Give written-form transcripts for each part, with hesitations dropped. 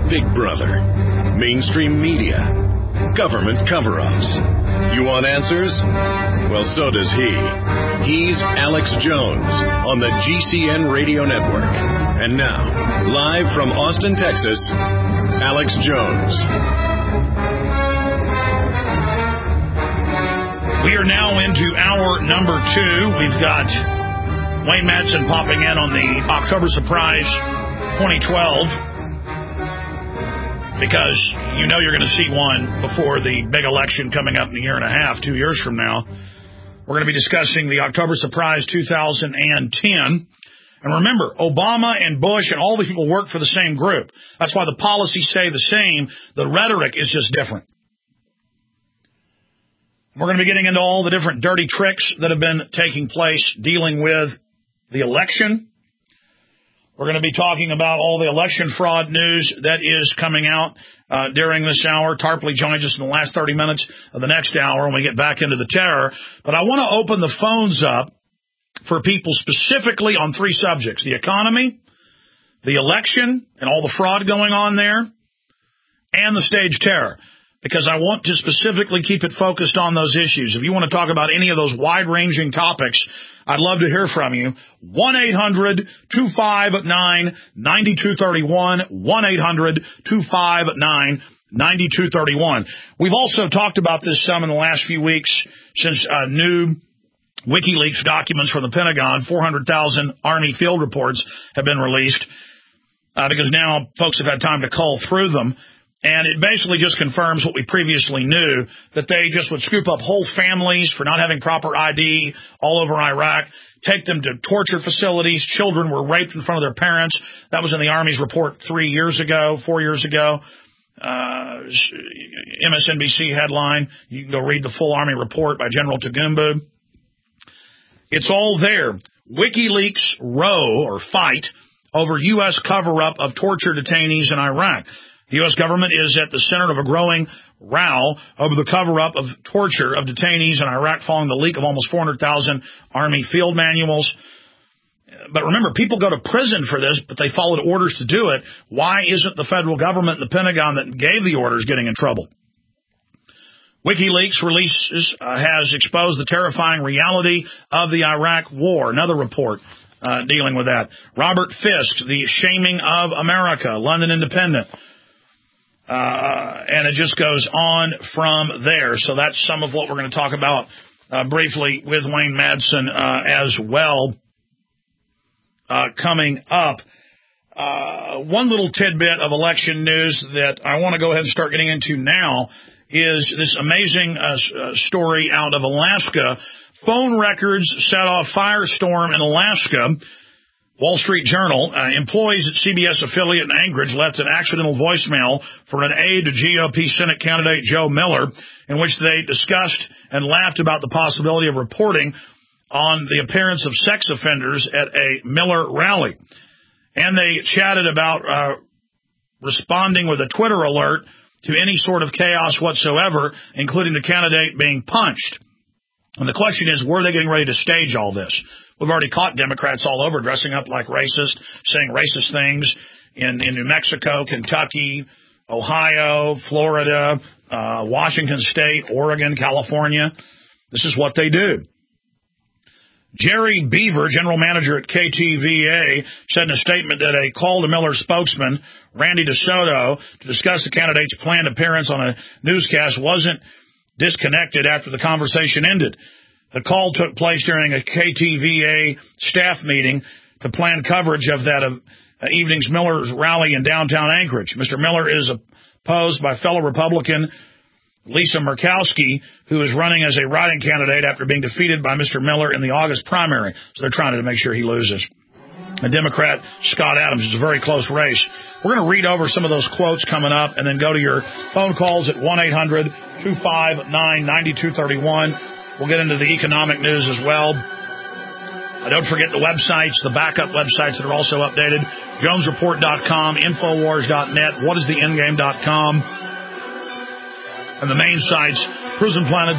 Big Brother, mainstream media, government cover-ups. You want answers? Well, so does he. He's Alex Jones on the GCN Radio Network. And now, live from Austin, Texas, Alex Jones. We are now into hour number 2. We've got Wayne Madsen popping in on the October Surprise 2012. Because you know you're going to see one before the big election coming up in a year and a half, 2 years from now. We're going to be discussing the October Surprise 2010. And remember, Obama and Bush and all the people work for the same group. That's why the policies stay the same. The rhetoric is just different. We're going to be getting into all the different dirty tricks that have been taking place dealing with the election. We're going to be talking about all the election fraud news that is coming out during this hour. Tarpley joins us in the last 30 minutes of the next hour when we get back into the terror. But I want to open the phones up for people specifically on 3 subjects: the economy, the election, and all the fraud going on there, and the staged terror. Because I want to specifically keep it focused on those issues. If you want to talk about any of those wide-ranging topics, I'd love to hear from you. 1-800-259-9231. 1-800-259-9231. We've also talked about this some in the last few weeks since new WikiLeaks documents from the Pentagon, 400,000 Army field reports have been released because now folks have had time to cull through them. And it basically just confirms what we previously knew, that they just would scoop up whole families for not having proper ID all over Iraq, take them to torture facilities. Children were raped in front of their parents. That was in the Army's report 4 years ago. MSNBC headline. You can go read the full Army report by General Tagumbu. It's all there. WikiLeaks row or fight over U.S. cover-up of torture detainees in Iraq. The U.S. government is at the center of a growing row over the cover-up of torture of detainees in Iraq following the leak of almost 400,000 Army field manuals. But remember, people go to prison for this, but they followed orders to do it. Why isn't the federal government and the Pentagon that gave the orders getting in trouble? WikiLeaks releases has exposed the terrifying reality of the Iraq war. Another report dealing with that. Robert Fisk, the shaming of America, London Independent. And it just goes on from there. So that's some of what we're going to talk about briefly with Wayne Madsen as well coming up. One little tidbit of election news that I want to go ahead and start getting into now is this amazing story out of Alaska. Phone records set off firestorm in Alaska. Wall Street Journal, employees at CBS affiliate in Anchorage left an accidental voicemail for an aide to GOP Senate candidate Joe Miller, in which they discussed and laughed about the possibility of reporting on the appearance of sex offenders at a Miller rally. And they chatted about responding with a Twitter alert to any sort of chaos whatsoever, including the candidate being punched. And the question is, were they getting ready to stage all this? We've already caught Democrats all over dressing up like racist, saying racist things in New Mexico, Kentucky, Ohio, Florida, Washington State, Oregon, California. This is what they do. Jerry Beaver, general manager at KTVA, said in a statement that a call to Miller spokesman, Randy DeSoto, to discuss the candidate's planned appearance on a newscast wasn't disconnected after the conversation ended. The call took place during a KTVA staff meeting to plan coverage of that evening's Miller's rally in downtown Anchorage. Mr. Miller is opposed by fellow Republican Lisa Murkowski, who is running as a writing candidate after being defeated by Mr. Miller in the August primary. So they're trying to make sure he loses. And Democrat Scott Adams is a very close race. We're going to read over some of those quotes coming up and then go to your phone calls at 1-800-259-9231. We'll get into the economic news as well. Don't forget the websites, the backup websites that are also updated. JonesReport.com, Infowars.net, WhatIsTheEndGame.com. And the main sites,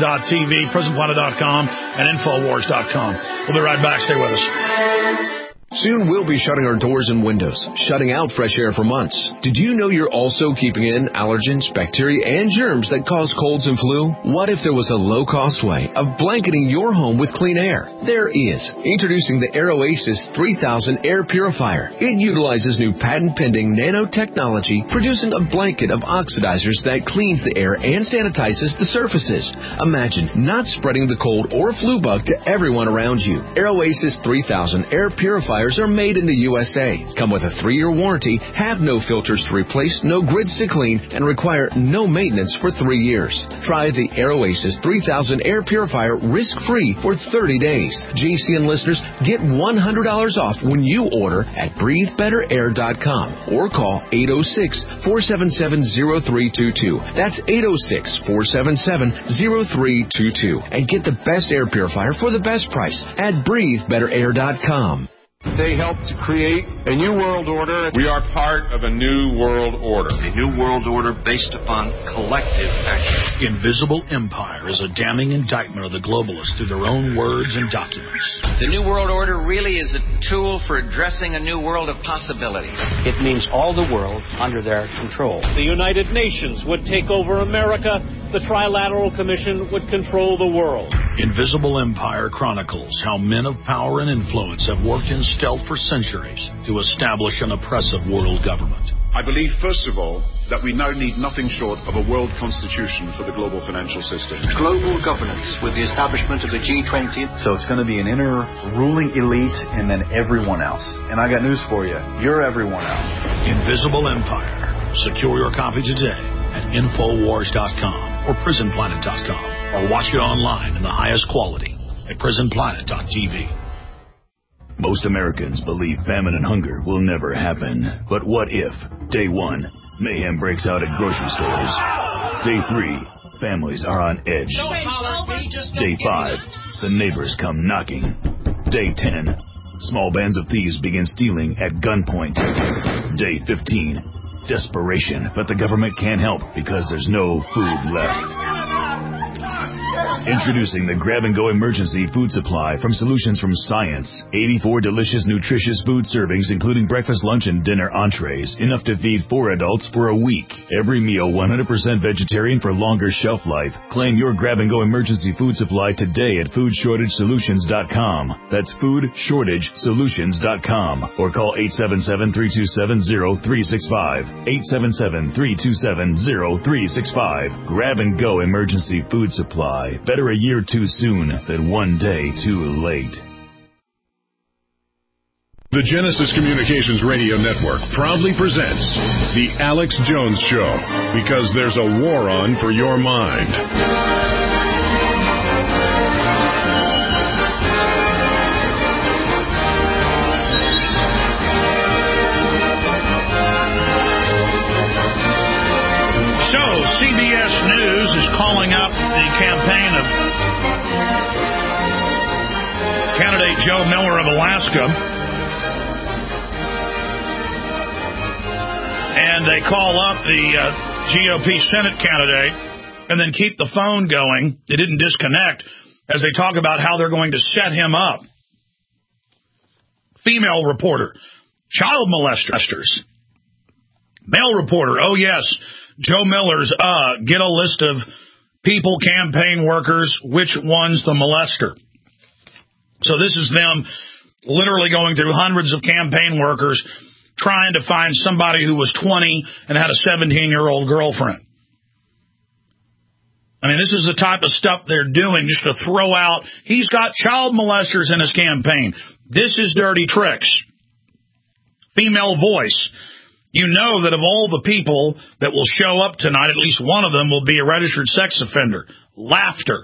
PrisonPlanet.tv, PrisonPlanet.com, and Infowars.com. We'll be right back. Stay with us. Soon we'll be shutting our doors and windows, shutting out fresh air for months. Did you know you're also keeping in allergens, bacteria, and germs that cause colds and flu? What if there was a low-cost way of blanketing your home with clean air? There is. Introducing the AirOasis 3000 Air Purifier. It utilizes new patent-pending nanotechnology, producing a blanket of oxidizers that cleans the air and sanitizes the surfaces. Imagine not spreading the cold or flu bug to everyone around you. AirOasis 3000 Air Purifier are made in the USA, come with a 3-year warranty, have no filters to replace, no grids to clean, and require no maintenance for 3 years. Try the AirOasis 3000 Air Purifier risk-free for 30 days. GCN listeners get $100 off when you order at breathebetterair.com or call 806-477-0322. That's 806-477-0322 and get the best air purifier for the best price at breathebetterair.com. They helped to create a new world order. We are part of a new world order. A new world order based upon collective action. Invisible Empire is a damning indictment of the globalists through their own words and documents. The new world order really is a tool for addressing a new world of possibilities. It means all the world under their control. The United Nations would take over America. The Trilateral Commission would control the world. Invisible Empire chronicles how men of power and influence have worked in stealth for centuries to establish an oppressive world government. I believe, first of all, that we now need nothing short of a world constitution for the global financial system. Global governance with the establishment of the G20. So it's going to be an inner ruling elite and then everyone else. And I got news for you. You're everyone else. Invisible Empire. Secure your copy today at Infowars.com or PrisonPlanet.com, or watch it online in the highest quality at PrisonPlanet.tv. Most Americans believe famine and hunger will never happen. But what if, day 1, mayhem breaks out at grocery stores? Day 3, families are on edge. Day 5, the neighbors come knocking. Day 10, small bands of thieves begin stealing at gunpoint. Day 15, desperation, but the government can't help because there's no food left. Introducing the Grab-and-Go Emergency Food Supply from Solutions from Science. 84 delicious, nutritious food servings, including breakfast, lunch, and dinner entrees. Enough to feed 4 adults for a week. Every meal 100% vegetarian for longer shelf life. Claim your Grab-and-Go Emergency Food Supply today at FoodShortageSolutions.com. That's FoodShortageSolutions.com. Or call 877-327-0365. 877-327-0365. Grab-and-Go Emergency Food Supply. Better a year too soon than one day too late. The Genesis Communications Radio Network proudly presents The Alex Jones Show, because there's a war on for your mind. So, CBS News is calling up the campaign of candidate Joe Miller of Alaska. And they call up the GOP Senate candidate and then keep the phone going. They didn't disconnect as they talk about how they're going to set him up. Female reporter, child molesters. Male reporter, oh yes, Joe Miller's, get a list of people, campaign workers, which one's the molester. So this is them literally going through hundreds of campaign workers trying to find somebody who was 20 and had a 17-year-old girlfriend. I mean, this is the type of stuff they're doing just to throw out, he's got child molesters in his campaign. This is dirty tricks. Female voice. You know that of all the people that will show up tonight, at least one of them will be a registered sex offender. Laughter.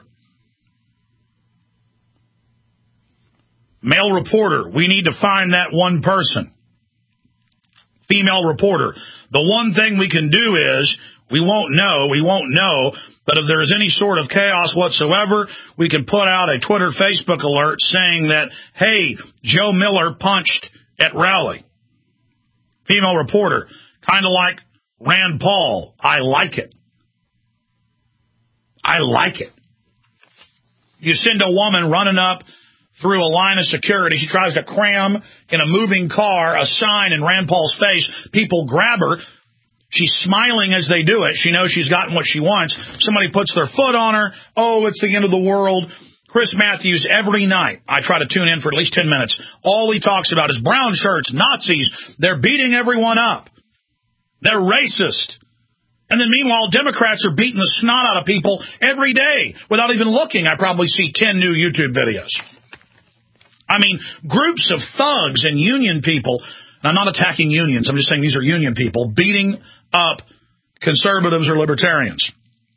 Male reporter, we need to find that one person. Female reporter, the one thing we can do is, we won't know, but if there's any sort of chaos whatsoever, we can put out a Twitter, Facebook alert saying that, hey, Joe Miller punched at rally. Female reporter, kind of like Rand Paul. I like it. I like it. You send a woman running up through a line of security. She tries to cram in a moving car a sign in Rand Paul's face. People grab her. She's smiling as they do it. She knows she's gotten what she wants. Somebody puts their foot on her. Oh, it's the end of the world. Chris Matthews, every night, I try to tune in for at least 10 minutes. All he talks about is brown shirts, Nazis. They're beating everyone up. They're racist. And then meanwhile, Democrats are beating the snot out of people every day. Without even looking, I probably see 10 new YouTube videos. I mean, groups of thugs and union people, and I'm not attacking unions, I'm just saying these are union people, beating up conservatives or libertarians.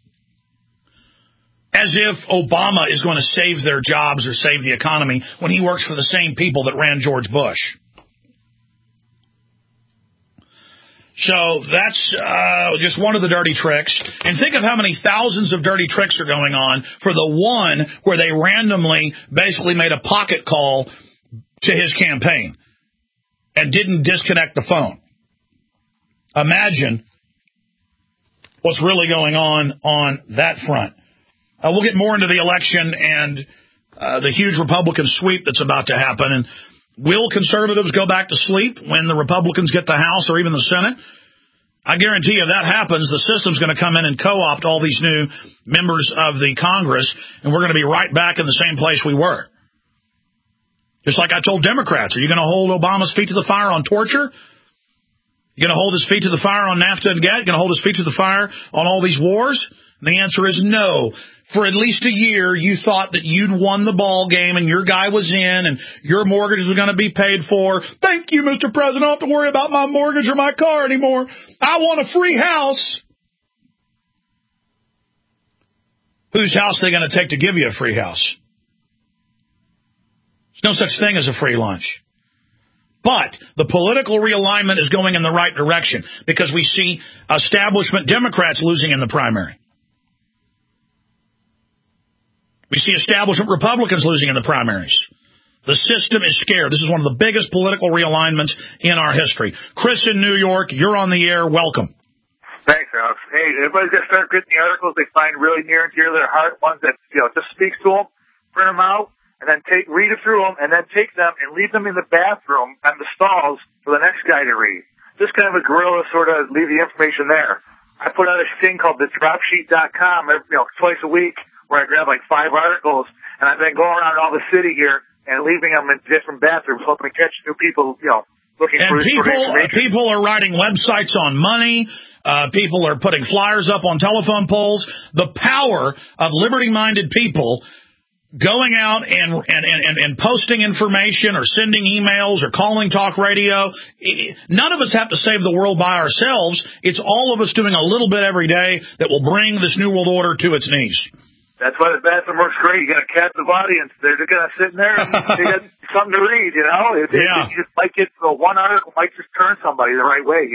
As if Obama is going to save their jobs or save the economy when he works for the same people that ran George Bush. So that's just one of the dirty tricks. And think of how many thousands of dirty tricks are going on for the one where they randomly basically made a pocket call to his campaign and didn't disconnect the phone. Imagine what's really going on that front. We'll get more into the election and the huge Republican sweep that's about to happen. And will conservatives go back to sleep when the Republicans get the House or even the Senate? I guarantee you if that happens, the system's going to come in and co-opt all these new members of the Congress, and we're going to be right back in the same place we were. Just like I told Democrats, are you going to hold Obama's feet to the fire on torture? You going to hold his feet to the fire on NAFTA and GATT? You going to hold his feet to the fire on all these wars? And the answer is no. For at least a year, you thought that you'd won the ball game and your guy was in and your mortgage was going to be paid for. Thank you, Mr. President. I don't have to worry about my mortgage or my car anymore. I want a free house. Whose house are they going to take to give you a free house? There's no such thing as a free lunch. But the political realignment is going in the right direction because we see establishment Democrats losing in the primary. We see establishment Republicans losing in the primaries. The system is scared. This is one of the biggest political realignments in our history. Chris in New York, you're on the air. Welcome. Thanks, Alex. Hey, everybody's got to start getting the articles they find really near and dear to their heart, ones that just speaks to them, print them out, and then read it through them, and then take them and leave them in the bathroom and the stalls for the next guy to read. Just kind of a guerrilla sort of leave the information there. I put out a thing called thedropsheet.com, twice a week, where I grab like 5 articles, and I've been going around all the city here and leaving them in different bathrooms, hoping to catch new people, looking for information. People are writing websites on money. People are putting flyers up on telephone poles. The power of liberty-minded people going out and posting information or sending emails or calling talk radio. None of us have to save the world by ourselves. It's all of us doing a little bit every day that will bring this new world order to its knees. That's why the bathroom works great. You got a captive audience. They're going to sit in there and they got something to read, It just might get one article might just turn somebody the right way,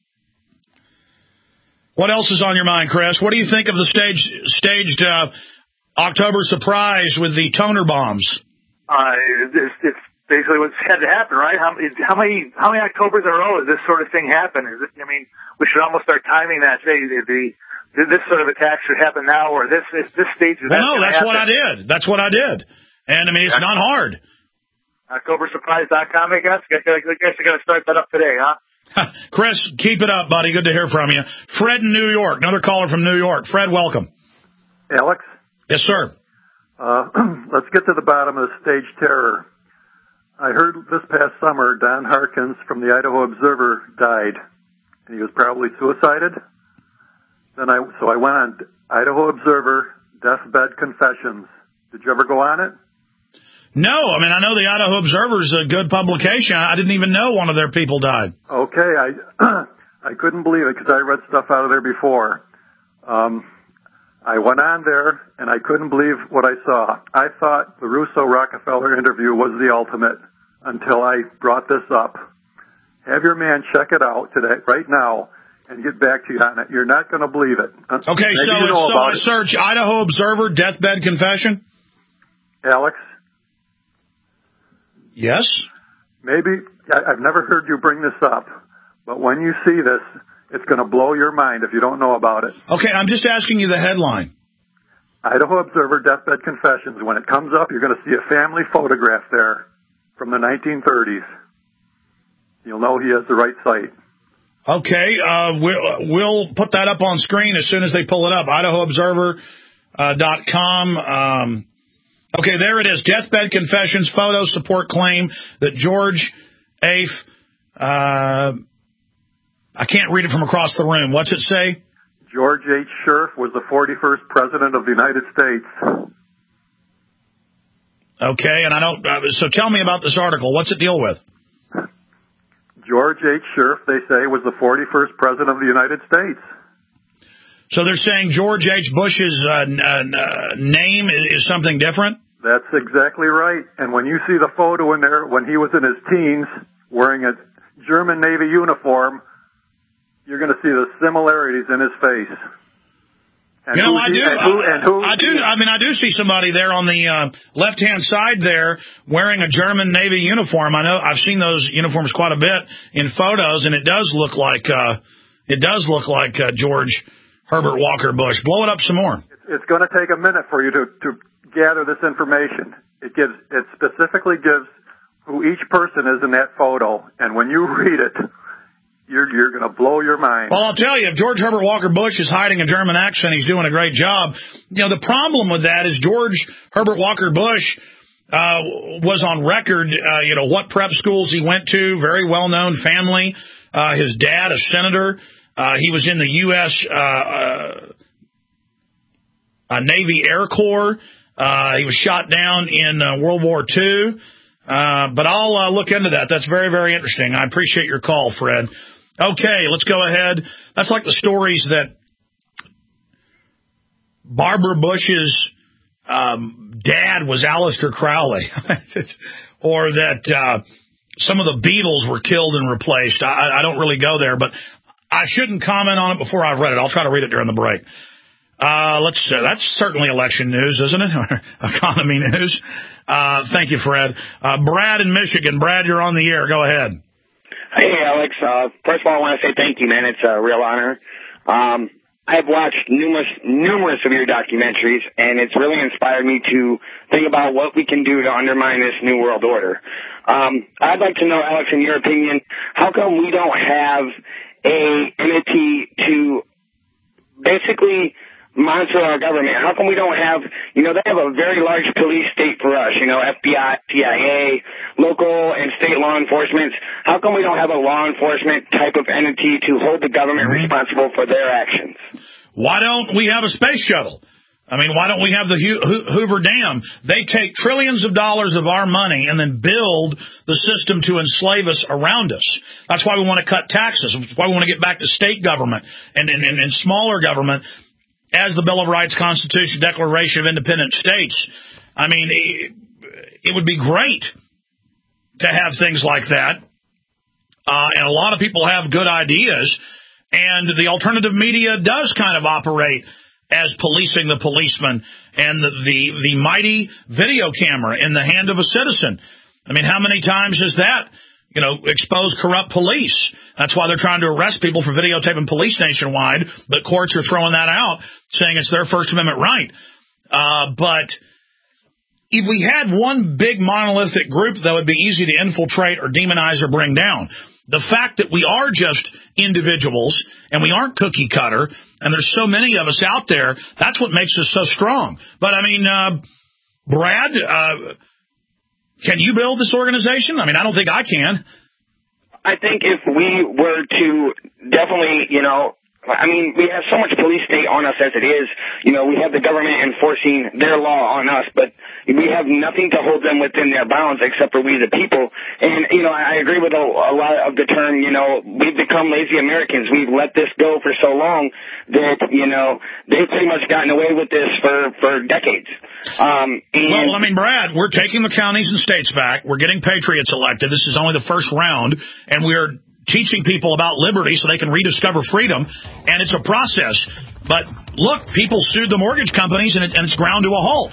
What else is on your mind, Chris? What do you think of the staged October surprise with the toner bombs? It's basically what's had to happen, right? How many Octobers in a row has this sort of thing happen? We should almost start timing that. This sort of attack should happen now, or this stage is. Well, no, that's what I did. That's what I did, and it's not hard. OctoberSurprise.com, I guess. I guess you got to start that up today, huh? Chris, keep it up, buddy. Good to hear from you. Fred in New York, another caller from New York. Fred, welcome. Alex. Yes, sir. Let's get to the bottom of the stage terror. I heard this past summer Don Harkins from the Idaho Observer died, and he was probably suicided. So I went on Idaho Observer, Deathbed Confessions. Did you ever go on it? No. I know the Idaho Observer is a good publication. I didn't even know one of their people died. Okay. I couldn't believe it because I read stuff out of there before. I went on there, and I couldn't believe what I saw. I thought the Russo-Rockefeller interview was the ultimate until I brought this up. Have your man check it out today, right now, and get back to you on it. You're not going to believe it. Okay, so I search Idaho Observer, Deathbed Confession? Alex? Yes? Maybe, I've never heard you bring this up, but when you see this, it's going to blow your mind if you don't know about it. Okay, I'm just asking you the headline. Idaho Observer Deathbed Confessions. When it comes up, you're going to see a family photograph there from the 1930s. You'll know he has the right site. Okay, we'll put that up on screen as soon as they pull it up. IdahoObserver.com. Okay, there it is. Deathbed Confessions, photos support claim that George Afe, I can't read it from across the room. What's it say? George H. Scherf was the 41st President of the United States. Okay, and I don't, so tell me about this article. What's it deal with? George H. Scherf, they say, was the 41st President of the United States. So they're saying George H. Bush's name is something different? That's exactly right. And when you see the photo in there, when he was in his teens, wearing a German Navy uniform, you're going to see the similarities in his face. And you know, I do see somebody there on the left-hand side there wearing a German Navy uniform. I know I've seen those uniforms quite a bit in photos, and it does look like George Herbert Walker Bush. Blow it up some more. It's going to take a minute for you to gather this information. It specifically gives who each person is in that photo, and when you read it, you're going to blow your mind. Well, I'll tell you, if George Herbert Walker Bush is hiding a German accent, he's doing a great job. You know, the problem with that is George Herbert Walker Bush was on record, what prep schools he went to, very well-known family. His dad, a senator. He was in the U.S. Navy Air Corps. He was shot down in World War II. But I'll look into that. That's very, very interesting. I appreciate your call, Fred. Okay, let's go ahead. That's like the stories that Barbara Bush's dad was Aleister Crowley, or that some of the Beatles were killed and replaced. I don't really go there, but I shouldn't comment on it before I've read it. I'll try to read it during the break. That's certainly election news, isn't it? Or economy news. Thank you, Fred. Brad in Michigan. Brad, you're on the air. Go ahead. Hey, Alex. First of all, I want to say thank you, man. It's a real honor. I've watched numerous of your documentaries, and it's really inspired me to think about what we can do to undermine this New World Order. I'd like to know, Alex, in your opinion, how come we don't have an entity to basically monitor our government? How come we don't have, they have a very large police state for us, FBI, CIA, local and state law enforcement. How come we don't have a law enforcement type of entity to hold the government responsible for their actions? Why don't we have a space shuttle? I mean, why don't we have the Hoover Dam? They take trillions of dollars of our money and then build the system to enslave us around us. That's why we want to cut taxes. That's why we want to get back to state government and smaller government as the Bill of Rights, Constitution, Declaration of Independent States. I mean, it would be great to have things like that. And a lot of people have good ideas. And the alternative media does kind of operate as policing the policeman and the mighty video camera in the hand of a citizen. I mean, how many times is that, expose corrupt police? That's why they're trying to arrest people for videotaping police nationwide, but courts are throwing that out, saying it's their First Amendment right. But if we had one big monolithic group that would be easy to infiltrate or demonize or bring down, the fact that we are just individuals and we aren't cookie cutter and there's so many of us out there, that's what makes us so strong. But, I mean, Brad, can you build this organization? I mean, I don't think I can. I think if we were to definitely, we have so much police state on us as it is. We have the government enforcing their law on us, but we have nothing to hold them within their bounds except for we the people. And, I agree with a lot of the term, we've become lazy Americans. We've let this go for so long that, they've pretty much gotten away with this for decades. Well, I mean, Brad, we're taking the counties and states back. We're getting patriots elected. This is only the first round, and we're teaching people about liberty so they can rediscover freedom, and it's a process. But look, people sued the mortgage companies, and it's ground to a halt.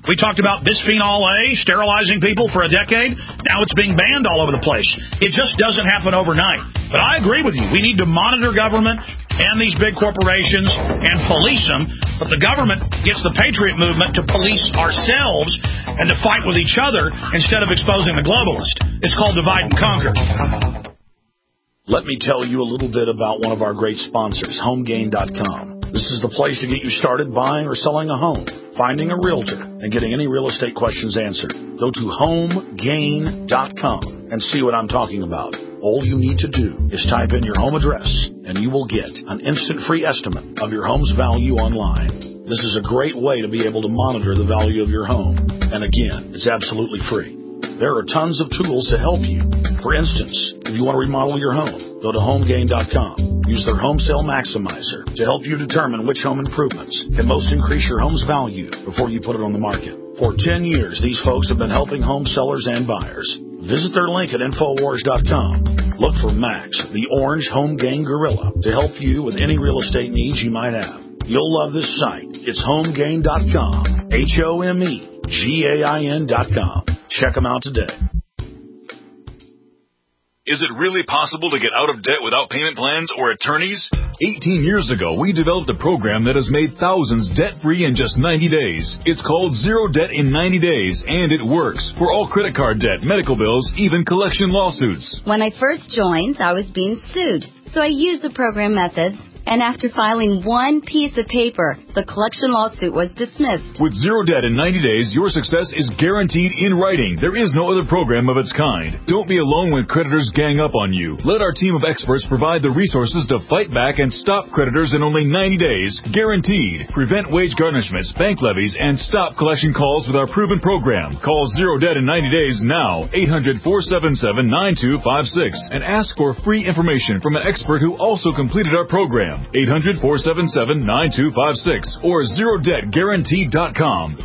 We talked about bisphenol A sterilizing people for a decade. Now it's being banned all over the place. It just doesn't happen overnight. But I agree with you. We need to monitor government and these big corporations and police them. But the government gets the patriot movement to police ourselves and to fight with each other instead of exposing the globalist. It's called divide and conquer. Let me tell you a little bit about one of our great sponsors, HomeGain.com. This is the place to get you started buying or selling a home, finding a realtor, and getting any real estate questions answered. Go to HomeGain.com and see what I'm talking about. All you need to do is type in your home address, and you will get an instant free estimate of your home's value online. This is a great way to be able to monitor the value of your home. And again, it's absolutely free. There are tons of tools to help you. For instance, if you want to remodel your home, go to HomeGain.com. Use their Home Sale Maximizer to help you determine which home improvements can most increase your home's value before you put it on the market. For 10 years, these folks have been helping home sellers and buyers. Visit their link at Infowars.com. Look for Max, the orange Home Gain Gorilla, to help you with any real estate needs you might have. You'll love this site. It's HomeGain.com. HomeGain.com. Check them out today. Is it really possible to get out of debt without payment plans or attorneys? 18 years ago, we developed a program that has made thousands debt-free in just 90 days. It's called Zero Debt in 90 Days, and it works for all credit card debt, medical bills, even collection lawsuits. When I first joined, I was being sued, so I used the program methods. And after filing one piece of paper, the collection lawsuit was dismissed. With Zero Debt in 90 days, your success is guaranteed in writing. There is no other program of its kind. Don't be alone when creditors gang up on you. Let our team of experts provide the resources to fight back and stop creditors in only 90 days. Guaranteed. Prevent wage garnishments, bank levies, and stop collection calls with our proven program. Call Zero Debt in 90 days now. 800-477-9256. And ask for free information from an expert who also completed our program. 800-477-9256 or ZeroDebtGuaranteed.com.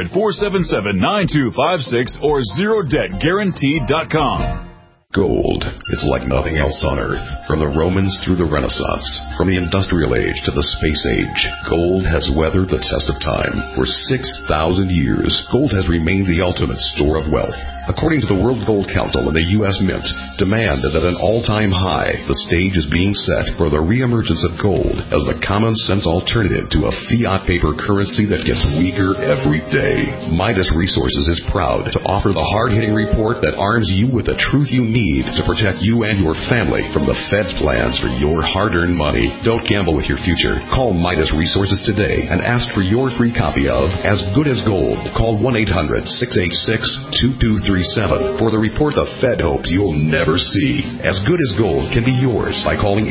800-477-9256 or ZeroDebtGuaranteed.com. Gold. It's like nothing else on Earth. From the Romans through the Renaissance, from the Industrial Age to the Space Age, gold has weathered the test of time. For 6,000 years, gold has remained the ultimate store of wealth. According to the World Gold Council and the U.S. Mint, demand is at an all-time high. The stage is being set for the reemergence of gold as the common-sense alternative to a fiat paper currency that gets weaker every day. Midas Resources is proud to offer the hard-hitting report that arms you with the truth you need to protect you and your family from the Fed's plans for your hard-earned money. Don't gamble with your future. Call Midas Resources today and ask for your free copy of As Good as Gold. Call 1-800-686-2237 for the report the Fed hopes you'll never see. As Good as Gold can be yours by calling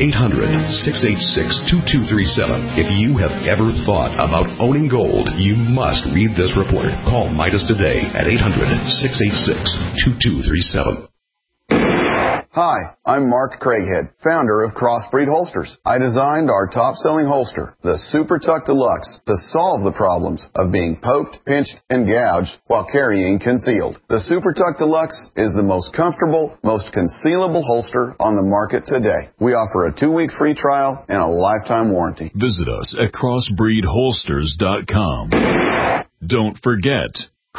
800-686-2237. If you have ever thought about owning gold, you must read this report. Call Midas today at 800-686-2237. Hi, I'm Mark Craighead, founder of Crossbreed Holsters. I designed our top-selling holster, the Super Tuck Deluxe, to solve the problems of being poked, pinched, and gouged while carrying concealed. The Super Tuck Deluxe is the most comfortable, most concealable holster on the market today. We offer a 2-week free trial and a lifetime warranty. Visit us at crossbreedholsters.com. Don't forget,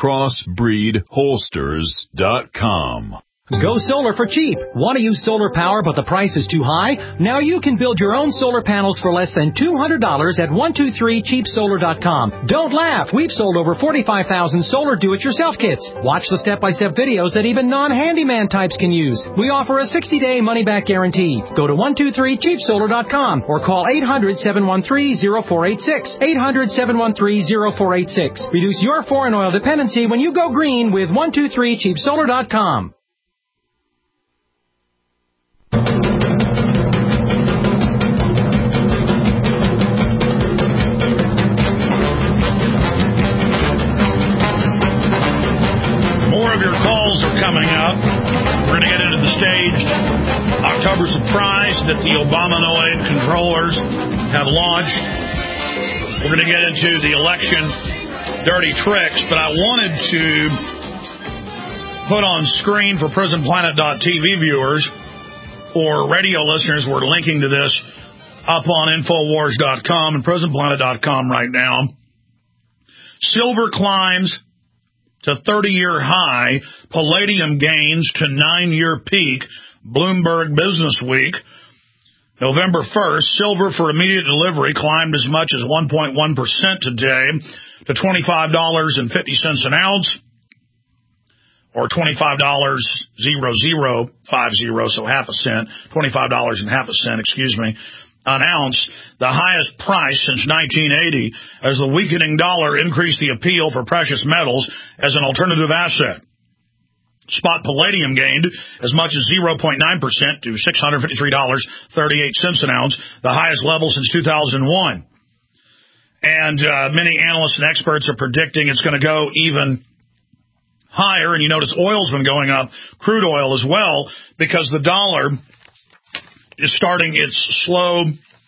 crossbreedholsters.com. Go solar for cheap. Want to use solar power but the price is too high? Now you can build your own solar panels for less than $200 at 123cheapsolar.com. Don't laugh. We've sold over 45,000 solar do-it-yourself kits. Watch the step-by-step videos that even non-handyman types can use. We offer a 60-day money-back guarantee. Go to 123cheapsolar.com or call 800-713-0486. 800-713-0486. Reduce your foreign oil dependency when you go green with 123cheapsolar.com. Coming up, we're going to get into the staged October surprise that the Obamanoid controllers have launched. We're going to get into the election dirty tricks, but I wanted to put on screen for PrisonPlanet.tv viewers or radio listeners. We're linking to this up on Infowars.com and PrisonPlanet.com right now. Silver climbs to 30-year high. Palladium gains to 9-year peak. Bloomberg Business Week. November 1st, silver for immediate delivery climbed as much as 1.1% today to $25.50 an ounce, or $25.0050, so half a cent, $25.50, excuse me, an ounce, the highest price since 1980, as the weakening dollar increased the appeal for precious metals as an alternative asset. Spot palladium gained as much as 0.9% to $653.38 an ounce, the highest level since 2001. And many analysts and experts are predicting it's going to go even higher. And you notice oil's been going up, crude oil as well, because the dollar is starting its slow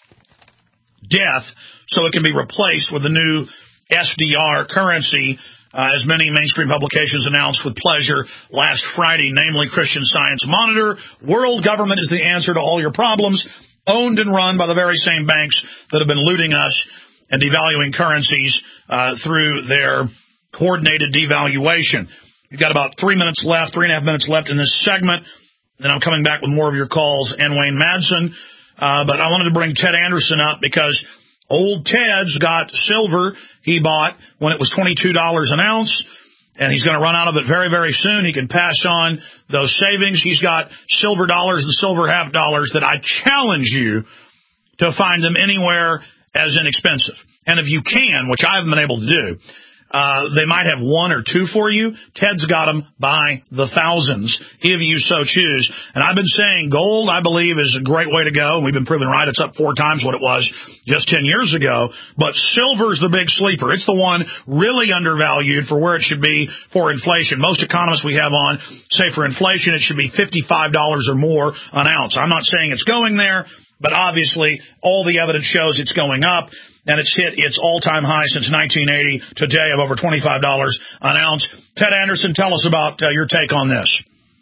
death so it can be replaced with the new SDR currency, as many mainstream publications announced with pleasure last Friday, namely Christian Science Monitor. World government is the answer to all your problems, owned and run by the very same banks that have been looting us and devaluing currencies through their coordinated devaluation. We've got about 3 minutes left, 3.5 minutes left in this segment. Then I'm coming back with more of your calls and Wayne Madsen. But I wanted to bring Ted Anderson up because old Ted's got silver he bought when it was $22 an ounce, and he's going to run out of it very, very soon. He can pass on those savings. He's got silver dollars and silver half dollars that I challenge you to find them anywhere as inexpensive. And if you can, which I haven't been able to do, they might have one or two for you. Ted's got them by the thousands, if you so choose. And I've been saying gold, I believe, is a great way to go. And we've been proven right. It's up 4 times what it was just 10 years ago. But silver's the big sleeper. It's the one really undervalued for where it should be for inflation. Most economists we have on say for inflation it should be $55 or more an ounce. I'm not saying it's going there, but obviously all the evidence shows it's going up. And it's hit its all-time high since 1980, today of over $25 an ounce. Ted Anderson, tell us about your take on this.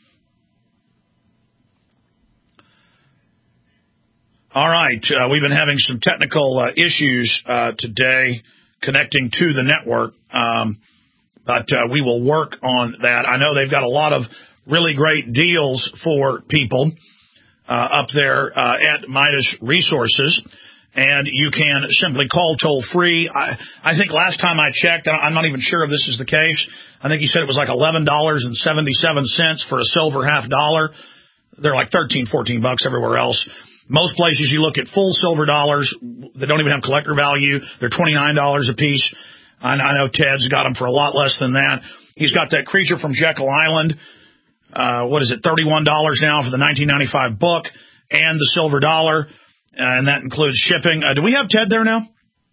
All right. We've been having some technical issues today connecting to the network, but we will work on that. I know they've got a lot of really great deals for people up there at Midas Resources. And you can simply call toll-free. I think last time I checked, I'm not even sure if this is the case, I think he said it was like $11.77 for a silver half dollar. They're like $13, $14 everywhere else. Most places you look at full silver dollars that don't even have collector value, they're $29 a piece. I know Ted's got them for a lot less than that. He's got that Creature from Jekyll Island. What is it, $31 now for the 1995 book and the silver dollar. And that includes shipping. Do we have Ted there now?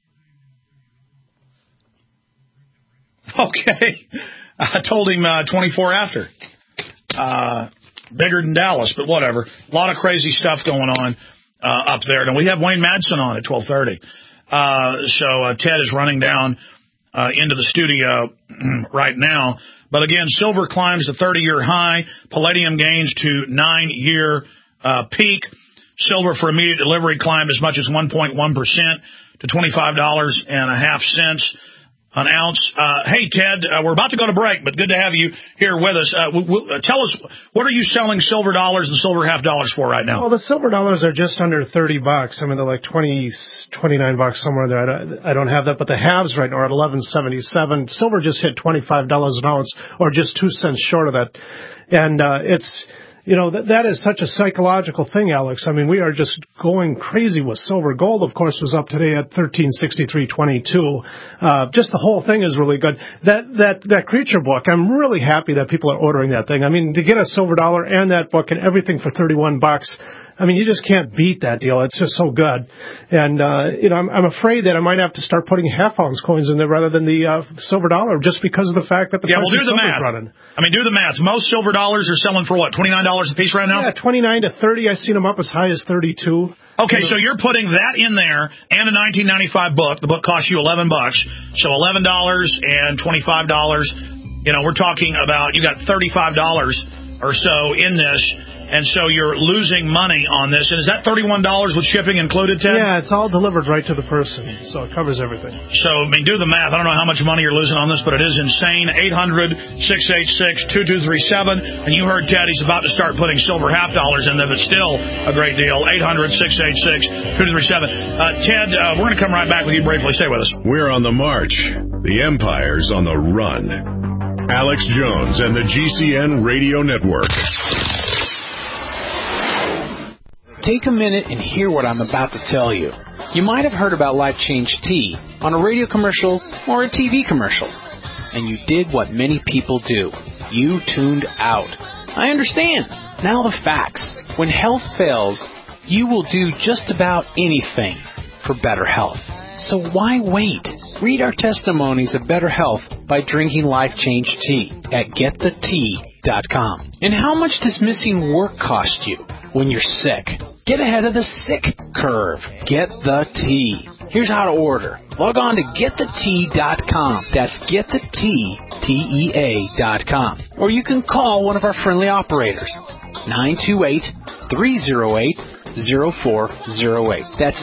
Okay. I told him 24 after. Bigger than Dallas, but whatever. A lot of crazy stuff going on up there. And we have Wayne Madsen on at 12:30. So Ted is running down into the studio right now. But again, silver climbs to 30-year high. Palladium gains to 9-year peak. Silver for immediate delivery climbed as much as 1.1% to $25.50 an ounce. Hey, Ted, we're about to go to break, but good to have you here with us. Tell us, what are you selling silver dollars and silver half dollars for right now? Well, the silver dollars are just under $30. I mean, they're like $29 somewhere there. I don't have that, but the halves right now are at $11.77. Silver just hit $25 an ounce, or just 2 cents short of that. And it's... You know, that is such a psychological thing, Alex. I mean, we are just going crazy with silver. Gold, of course, was up today at $1363.22. Just the whole thing is really good. That Creature book, I'm really happy that people are ordering that thing. I mean, to get a silver dollar and that book and everything for $31, I mean, you just can't beat that deal. It's just so good. And, you know, I'm afraid that I might have to start putting half-ounce coins in there rather than the silver dollar, just because of the fact that the price of silver is running. I mean, do the math. Most silver dollars are selling for what, $29 a piece right now? Yeah, 29 to 30. I've seen them up as high as 32. Okay, so you're putting that in there and a 1995 book. The book costs you $11. So $11 and $25. You know, we're talking about, you got $35 or so in this. And so you're losing money on this. And is that $31 with shipping included, Ted? Yeah, it's all delivered right to the person, so it covers everything. So, I mean, do the math. I don't know how much money you're losing on this, but it is insane. 800-686-2237. And you heard Ted, he's about to start putting silver half dollars in there. That's still a great deal. 800-686-2237. Ted, we're going to come right back with you briefly. Stay with us. We're on the march. The empire's on the run. Alex Jones and the GCN Radio Network. Take a minute and hear what I'm about to tell you. You might have heard about Life Change Tea on a radio commercial or a TV commercial, and you did what many people do. You tuned out. I understand. Now the facts. When health fails, you will do just about anything for better health. So why wait? Read our testimonies of better health by drinking Life Change Tea at getthetea.com. And how much does missing work cost you when you're sick? Get ahead of the sick curve. Get the tea. Here's how to order. Log on to getthetea.com. That's getthetea.com. Or you can call one of our friendly operators. 928-308-0408. That's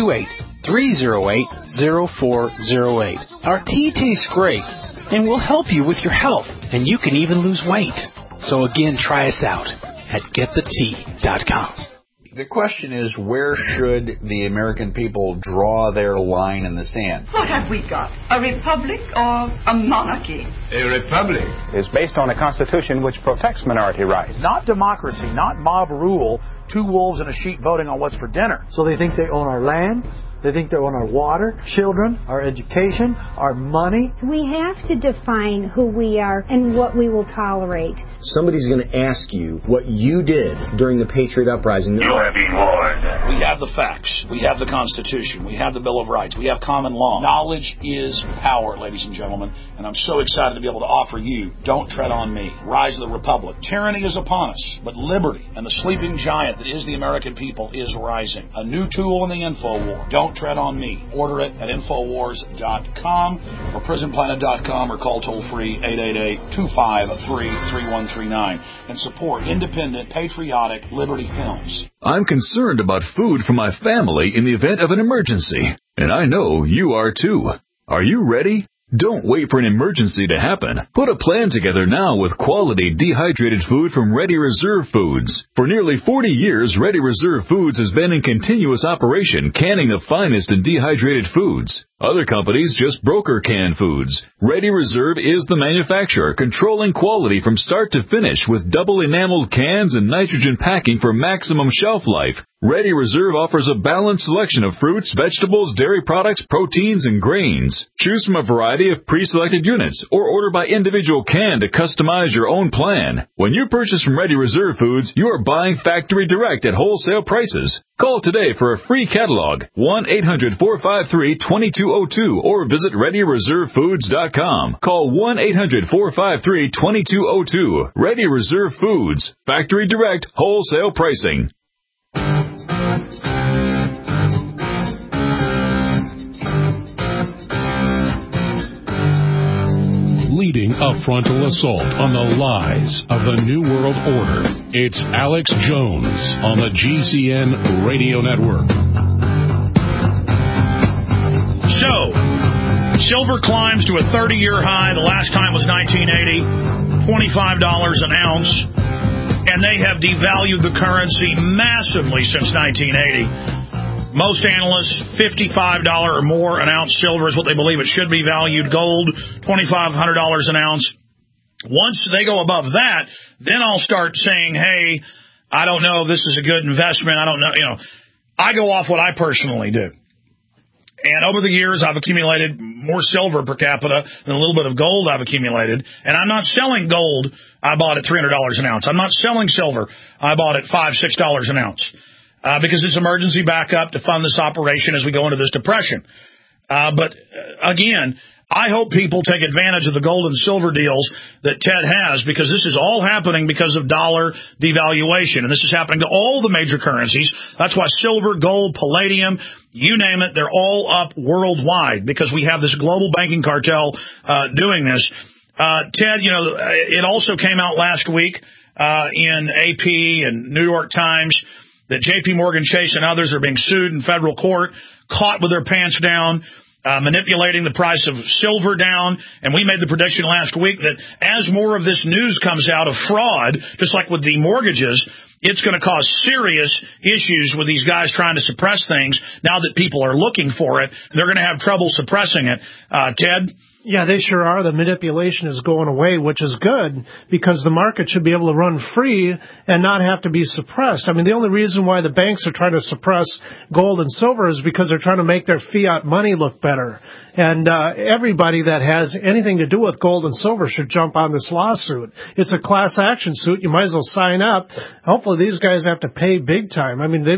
928-308-0408. Our tea tastes great and will help you with your health, and you can even lose weight. So again, try us out at getthetea.com. The question is, where should the American people draw their line in the sand? What have we got? A republic or a monarchy? A republic is based on a constitution which protects minority rights. Not democracy, not mob rule, two wolves and a sheep voting on what's for dinner. So they think they own our land, they think they own our water, children, our education, our money. We have to define who we are and what we will tolerate. Somebody's going to ask you what you did during the Patriot Uprising. You have been warned. We have the facts. We have the Constitution. We have the Bill of Rights. We have common law. Knowledge is power, ladies and gentlemen. And I'm so excited to be able to offer you Don't Tread on Me, Rise of the Republic. Tyranny is upon us, but liberty and the sleeping giant that is the American people is rising. A new tool in the info war. Don't Tread on Me. Order it at Infowars.com or PrisonPlanet.com or call toll-free 888-253-3139 and support independent, patriotic Liberty Films. I'm concerned about food for my family in the event of an emergency, and I know you are too. Are you ready? Don't wait for an emergency to happen. Put a plan together now with quality dehydrated food from Ready Reserve Foods. For nearly 40 years, Ready Reserve Foods has been in continuous operation, canning the finest in dehydrated foods. Other companies just broker canned foods. Ready Reserve is the manufacturer, controlling quality from start to finish with double enameled cans and nitrogen packing for maximum shelf life. Ready Reserve offers a balanced selection of fruits, vegetables, dairy products, proteins, and grains. Choose from a variety of pre-selected units or order by individual can to customize your own plan. When you purchase from Ready Reserve Foods, you are buying factory direct at wholesale prices. Call today for a free catalog, 1-800-453-2202, or visit ReadyReserveFoods.com. Call 1-800-453-2202. Ready Reserve Foods, factory direct, wholesale pricing. Leading a frontal assault on the lies of the New World Order. It's Alex Jones on the GCN Radio Network. So, silver climbs to a 30-year high. The last time was 1980, $25 an ounce. And they have devalued the currency massively since 1980. Most analysts, $55 or more an ounce silver is what they believe it should be valued. Gold, $2,500 an ounce. Once they go above that, then I'll start saying, hey, I don't know if this is a good investment. I don't know. I go off what I personally do. And over the years, I've accumulated more silver per capita than a little bit of gold I've accumulated. And I'm not selling gold I bought at $300 an ounce. I'm not selling silver I bought at $5, $6 an ounce. Because it's emergency backup to fund this operation as we go into this depression. But again, I hope people take advantage of the gold and silver deals that Ted has, because this is all happening because of dollar devaluation. And this is happening to all the major currencies. That's why silver, gold, palladium, you name it, they're all up worldwide because we have this global banking cartel doing this. Ted, it also came out last week in AP and New York Times that J.P. Morgan Chase and others are being sued in federal court, caught with their pants down, manipulating the price of silver down. And we made the prediction last week that as more of this news comes out of fraud, just like with the mortgages, it's going to cause serious issues with these guys trying to suppress things now that people are looking for it. They're going to have trouble suppressing it. Ted? Yeah, they sure are. The manipulation is going away, which is good, because the market should be able to run free and not have to be suppressed. I mean, the only reason why the banks are trying to suppress gold and silver is because they're trying to make their fiat money look better. And everybody that has anything to do with gold and silver should jump on this lawsuit. It's a class action suit. You might as well sign up. Hopefully these guys have to pay big time. I mean, they've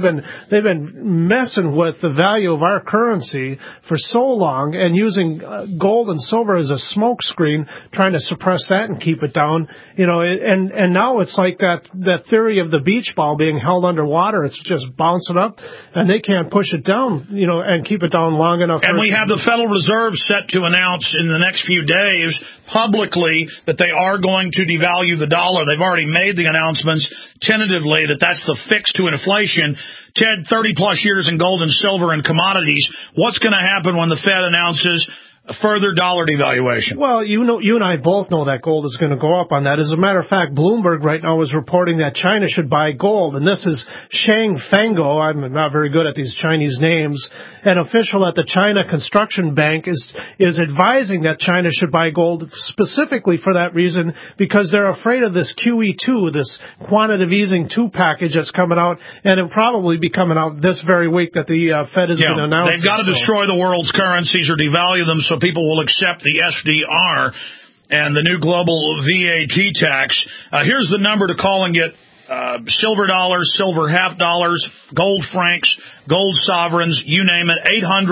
been messing with the value of our currency for so long and using gold and silver as a smoke screen, trying to suppress that and keep it down. You know, and now it's like that theory of the beach ball being held underwater. It's just bouncing up, and they can't push it down, you know, and keep it down long enough. And we have the Federal Reserve set to announce in the next few days publicly that they are going to devalue the dollar. They've already made the announcements tentatively that that's the fix to inflation. Ted, 30-plus years in gold and silver and commodities, what's going to happen when the Fed announces a further dollar devaluation? Well, you and I both know that gold is going to go up on that. As a matter of fact, Bloomberg right now is reporting that China should buy gold, and this is Shang Fenggo. I'm not very good at these Chinese names. An official at the China Construction Bank is advising that China should buy gold specifically for that reason, because they're afraid of this QE2, this quantitative easing 2 package that's coming out, and it'll probably be coming out this very week that the Fed is going to announce. They've got to destroy the world's currencies or devalue them so people will accept the SDR and the new global VAT tax. Here's the number to call and get silver dollars, silver half dollars, gold francs, gold sovereigns, you name it.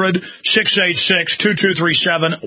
800-686-2237,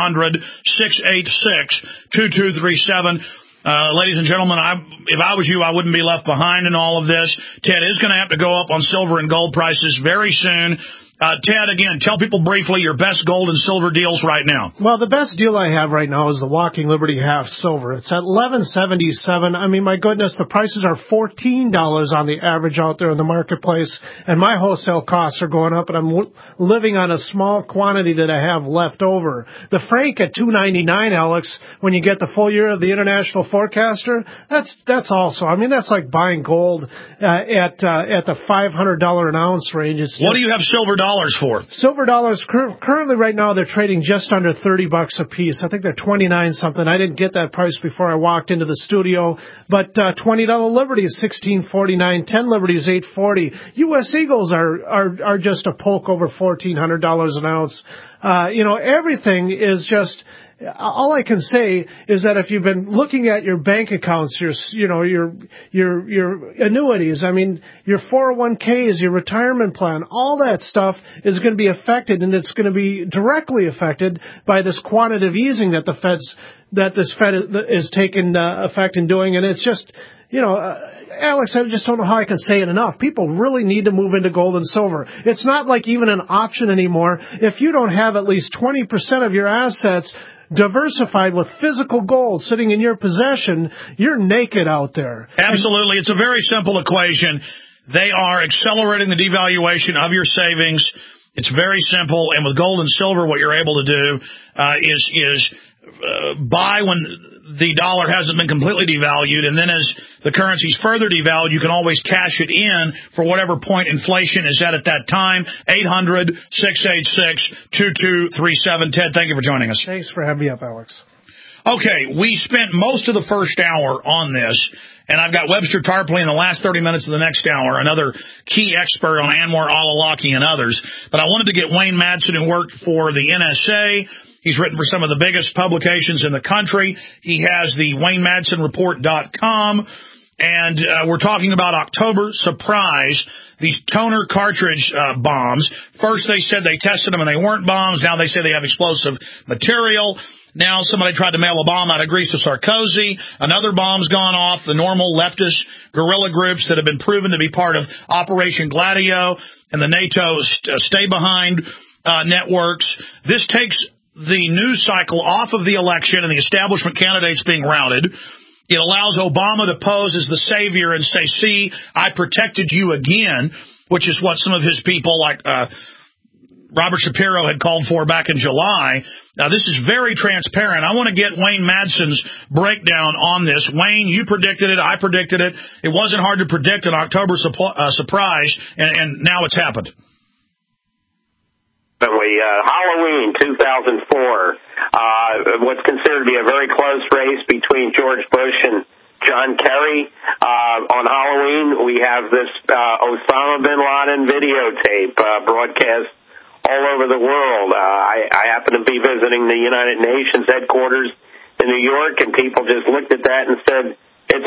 1-800-686-2237. Ladies and gentlemen, if I was you, I wouldn't be left behind in all of this. Ted is going to have to go up on silver and gold prices very soon. Ted, again, tell people briefly your best gold and silver deals right now. Well, the best deal I have right now is the Walking Liberty half silver. It's at $11.77. I mean, my goodness, the prices are $14 on the average out there in the marketplace, and my wholesale costs are going up, and I'm living on a small quantity that I have left over. The franc at $2.99, Alex, when you get the full year of the International Forecaster, that's also, I mean, that's like buying gold at the $500 an ounce range. What do you have silver dollars for? Silver dollars currently right now they're trading just under $30 a piece. I think they're 29 something. I didn't get that price before I walked into the studio, but $20 Liberty is $16.49. 10 Liberty is $8.40. U.S. Eagles are just a poke over $1,400 an ounce. You know, everything is just. All I can say is that if you've been looking at your bank accounts, your annuities, I mean, your 401ks, your retirement plan, all that stuff is going to be affected, and it's going to be directly affected by this quantitative easing that this Fed is taking effect in doing. And it's just, you know, Alex, I just don't know how I can say it enough. People really need to move into gold and silver. It's not like even an option anymore. If you don't have at least 20% of your assets diversified with physical gold sitting in your possession, you're naked out there. Absolutely. It's a very simple equation. They are accelerating the devaluation of your savings. It's very simple. And with gold and silver, what you're able to do is buy when the dollar hasn't been completely devalued, and then as the currency's further devalued, you can always cash it in for whatever point inflation is at that time. 800-686-2237. Ted, thank you for joining us. Thanks for having me up, Alex. Okay, we spent most of the first hour on this, and I've got Webster Tarpley in the last 30 minutes of the next hour, another key expert on Anwar al-Awlaki and others. But I wanted to get Wayne Madsen, who worked for the NSA. He's written for some of the biggest publications in the country. He has the WayneMadsenReport.com. And we're talking about October surprise, these toner cartridge bombs. First they said they tested them and they weren't bombs. Now they say they have explosive material. Now somebody tried to mail a bomb out of Greece to Sarkozy. Another bomb's gone off. The normal leftist guerrilla groups that have been proven to be part of Operation Gladio and the NATO Stay Behind networks. This takes the news cycle off of the election and the establishment candidates being routed. It allows Obama to pose as the savior and say, see, I protected you again, which is what some of his people like Robert Shapiro had called for back in July. Now, this is very transparent. I want to get Wayne Madsen's breakdown on this. Wayne, you predicted it. I predicted it. It wasn't hard to predict an October surprise, and now it's happened. Halloween 2004, what's considered to be a very close race between George Bush and John Kerry. On Halloween, we have this Osama bin Laden videotape broadcast all over the world. I happen to be visiting the United Nations headquarters in New York, and people just looked at that and said, it's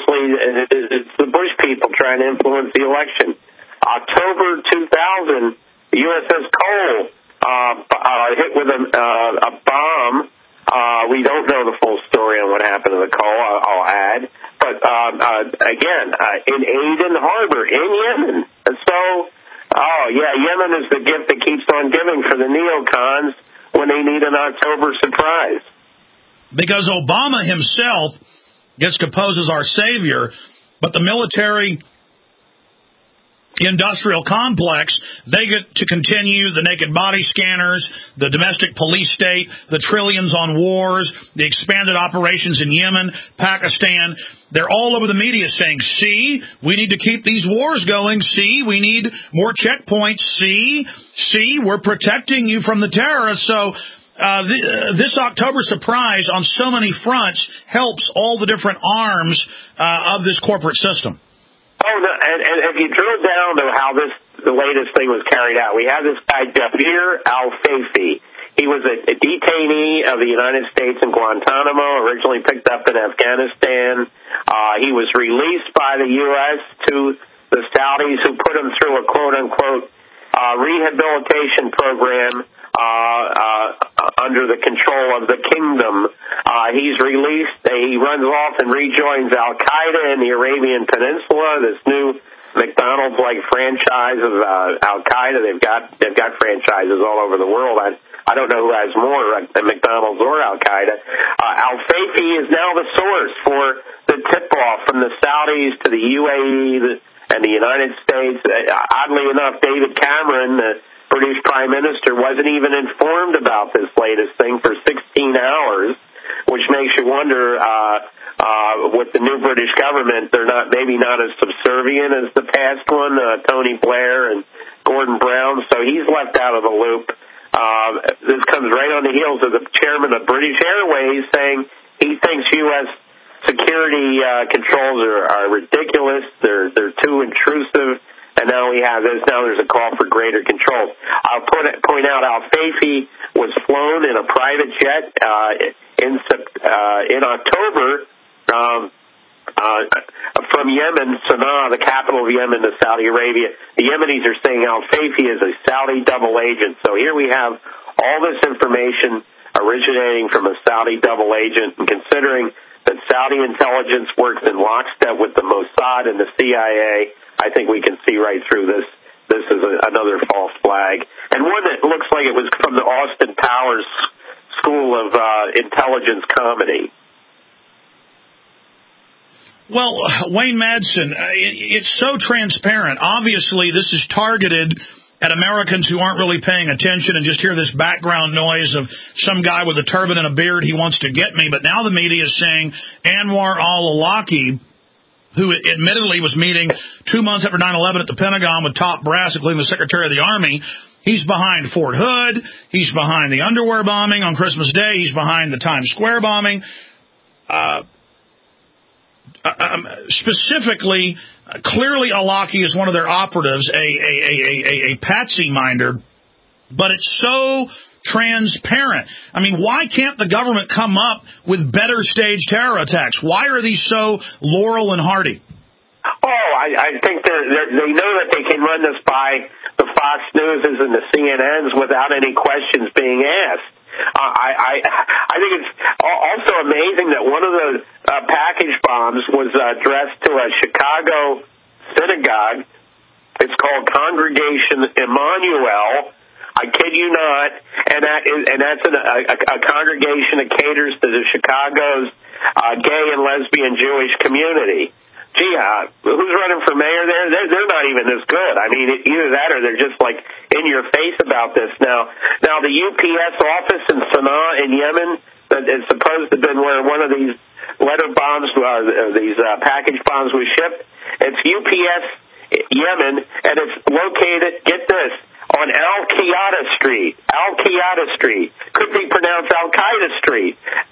the Bush people trying to influence the election. October 2000, the USS Cole hit with a bomb. We don't know the full story on what happened to the Cole, I'll add. But, again, in Aden Harbor, in Yemen. And so, Yemen is the gift that keeps on giving for the neocons when they need an October surprise. Because Obama himself gets to pose as our savior, but the military industrial complex, they get to continue the naked body scanners, the domestic police state, the trillions on wars, the expanded operations in Yemen, Pakistan. They're all over the media saying, see, we need to keep these wars going. See, we need more checkpoints. See, we're protecting you from the terrorists. So this October surprise on so many fronts helps all the different arms of this corporate system. Oh, no, and if you drill down to how the latest thing was carried out, we have this guy, Jafir al-Fayfi. He was a detainee of the United States in Guantanamo, originally picked up in Afghanistan. He was released by the U.S. to the Saudis, who put him through a quote-unquote rehabilitation program under the control of the kingdom. He's released. He runs off and rejoins Al-Qaeda in the Arabian Peninsula, this new McDonald's-like franchise of Al-Qaeda. They've got franchises all over the world. I don't know who has more, McDonald's or Al-Qaeda. Al-Fayfi is now the source for the tip-off from the Saudis to the UAE and the United States. Oddly enough, David Cameron, the British Prime Minister, wasn't even informed about this latest thing for 16 hours, which makes you wonder, with the new British government, they're maybe not as subservient as the past one, Tony Blair and Gordon Brown, so he's left out of the loop. This comes right on the heels of the chairman of British Airways saying he thinks U.S. security controls are ridiculous, they're too intrusive, and now we have this. Now there's a call for greater controls. I'll point out Al-Fayfi was flown in a private jet in October from Yemen, Sana'a, the capital of Yemen, to Saudi Arabia. The Yemenis are saying Al-Fayfi is a Saudi double agent. So here we have all this information originating from a Saudi double agent, and considering that Saudi intelligence works in lockstep with the Mossad and the CIA, I think we can see right through this. This is another false flag, and one that looks like it was from the Austin Powers School of Intelligence Comedy. Well, Wayne Madsen, it's so transparent. Obviously, this is targeted at Americans who aren't really paying attention and just hear this background noise of some guy with a turban and a beard, he wants to get me. But now the media is saying Anwar al-Awlaki, who admittedly was meeting 2 months after 9/11 at the Pentagon with top brass, including the Secretary of the Army, he's behind Fort Hood, he's behind the underwear bombing on Christmas Day, he's behind the Times Square bombing. Specifically, clearly Awlaki is one of their operatives, a patsy minder, but it's so transparent. I mean, why can't the government come up with better staged terror attacks? Why are these so Laurel and Hardy? Oh, I think they know that they can run this by the Fox Newses and the CNNs without any questions being asked. I think it's also amazing that one of the package bombs was addressed to a Chicago synagogue. It's called Congregation Emmanuel. I kid you not, and that's a congregation that caters to the Chicago's gay and lesbian Jewish community. Gee, who's running for mayor there? They're not even as good. I mean, either that or they're just like in your face about this. Now the UPS office in Sana'a in Yemen that is supposed to have been where one of these letter bombs, these package bombs was shipped. It's UPS Yemen, and it's located, get this, on Al-Qiyada Street. Al-Qiyada Street. Could be pronounced Al-Qaeda Street.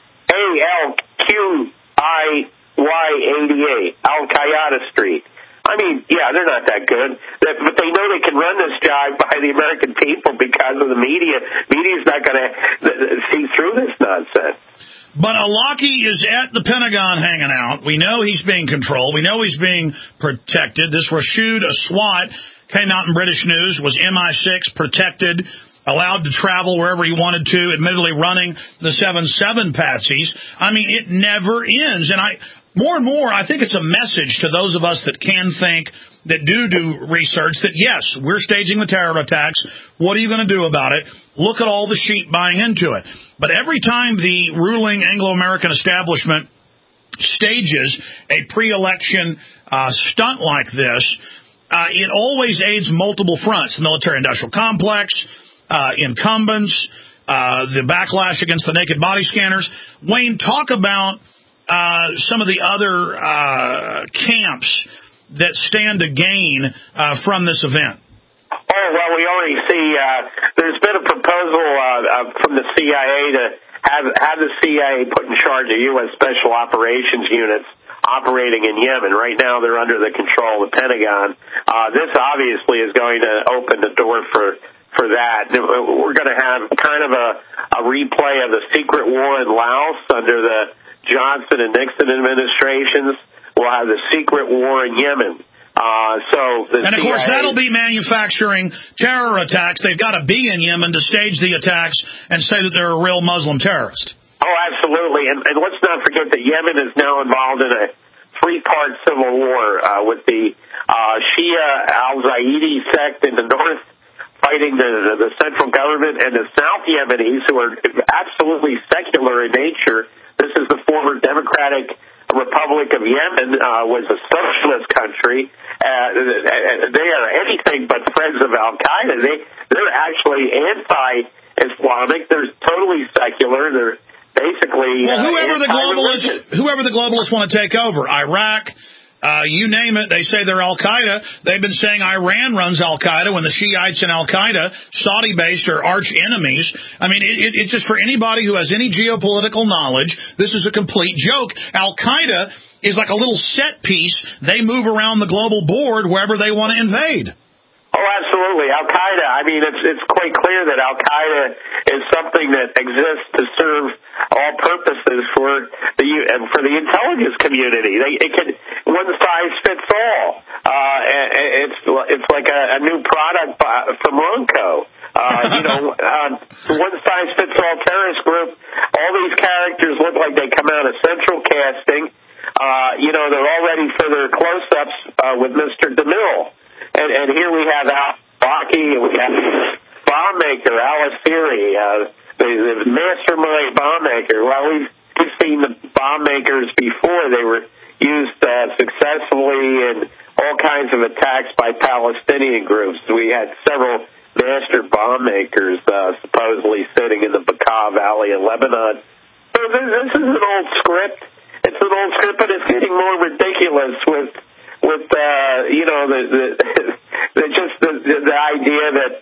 A-L-Q-I-Y-A-D-A. Al-Qiyada Street. I mean, yeah, they're not that good. But they know they can run this jive by the American people because of the media. Media's not going to see through this nonsense. But Awlaki is at the Pentagon hanging out. We know he's being controlled. We know he's being protected. This Rashid Aswat came out in British news, was MI6 protected, allowed to travel wherever he wanted to, admittedly running the 7-7 patsies. I mean, it never ends. And more and more, I think it's a message to those of us that can think, that do research, that yes, we're staging the terror attacks. What are you going to do about it? Look at all the sheep buying into it. But every time the ruling Anglo-American establishment stages a pre-election stunt like this, it always aids multiple fronts: the military-industrial complex, incumbents, the backlash against the naked body scanners. Wayne, talk about some of the other camps that stand to gain from this event. Oh, well, we already see there's been a proposal from the CIA to have the CIA put in charge of U.S. Special Operations units operating in Yemen. Right now, they're under the control of the Pentagon. This obviously is going to open the door for that. We're going to have kind of a replay of the secret war in Laos under the Johnson and Nixon administrations. We'll have the secret war in Yemen. And of course, that'll be manufacturing terror attacks. They've got to be in Yemen to stage the attacks and say that they're a real Muslim terrorist. Oh, absolutely. And let's not forget that Yemen is now involved in a three-part civil war with the Shia al-Zaidi sect in the north fighting the central government, and the South Yemenis, who are absolutely secular in nature. This is the former Democratic Republic of Yemen, was a socialist country. They are anything but friends of Al-Qaeda. They're actually anti-Islamic. They're totally secular. They're basically whoever the globalists want to take over. Iraq, you name it, they say they're Al-Qaeda. They've been saying Iran runs Al-Qaeda when the Shiites in Al-Qaeda, Saudi-based, are arch enemies. I mean, it's just for anybody who has any geopolitical knowledge, this is a complete joke. Al-Qaeda is like a little set piece. They move around the global board wherever they want to invade. Oh, absolutely. Al-Qaeda, I mean, it's quite clear that Al-Qaeda is something that exists to serve all purposes for the intelligence community. It can one size fits all. It's like a new product from Ronco. One size fits all terrorist group. All these characters look like they come out of central casting. They're all ready for their close-ups with Mr. DeMille. And here we have Al-Awlaki, and we have bomb maker, Al-Asiri, the mastermind bomb maker. Well, we've seen the bomb makers before. They were used successfully in all kinds of attacks by Palestinian groups. We had several master bomb makers supposedly sitting in the Bekaa Valley of Lebanon. So this is an old script. It's an old script, but it's getting more ridiculous with the idea that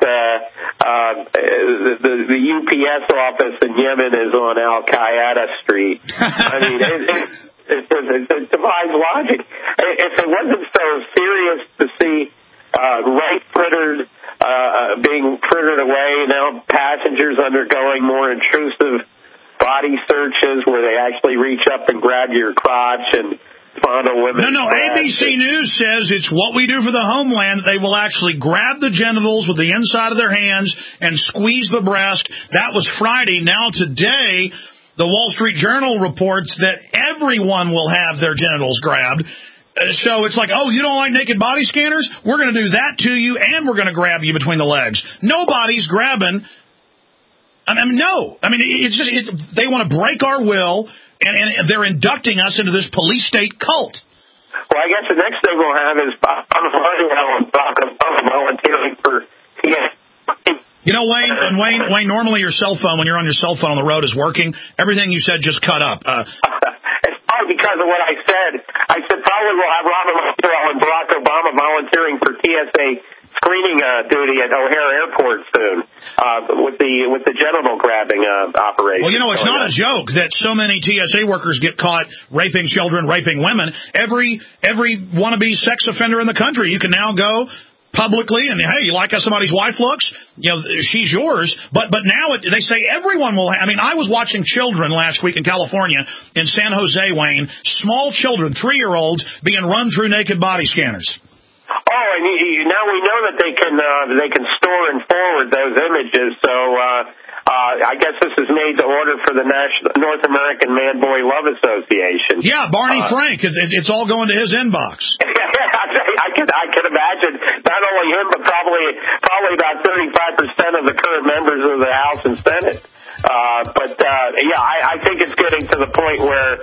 the UPS office in Yemen is on Al-Qaeda Street. I mean, it defies logic. If it wasn't so serious to see right frittered being frittered away, now passengers undergoing more intrusive body searches where they actually reach up and grab your crotch and fondle women. No, ABC News says it's what we do for the homeland. They will actually grab the genitals with the inside of their hands and squeeze the breast. That was Friday. Now today, the Wall Street Journal reports that everyone will have their genitals grabbed. So it's like, oh, you don't like naked body scanners? We're going to do that to you, and we're going to grab you between the legs. Nobody's grabbing. I mean, no. I mean, it's just they want to break our will and they're inducting us into this police state cult. Well, I guess the next thing we'll have is Barack Obama volunteering for TSA. You know, Wayne, normally your cell phone, when you're on your cell phone on the road, is working. Everything you said just cut up. It's probably because of what I said. I said probably we'll have Robert Monroe and Barack Obama volunteering for TSA screening duty at O'Hare Airport soon with the genital grabbing operation. Well, you know, it's not a joke that so many TSA workers get caught raping children, raping women. Every wannabe sex offender in the country, you can now go publicly and, hey, you like how somebody's wife looks? You know, she's yours. But now they say everyone will I mean, I was watching children last week in California, in San Jose, Wayne, small children, 3-year-olds, being run through naked body scanners. Oh, and now we know that they can store and forward those images. So I guess this is made to order for the North American Man-Boy Love Association. Yeah, Barney Frank. It's all going to his inbox. I can imagine not only him, but probably about 35% of the current members of the House and Senate. I think it's getting to the point where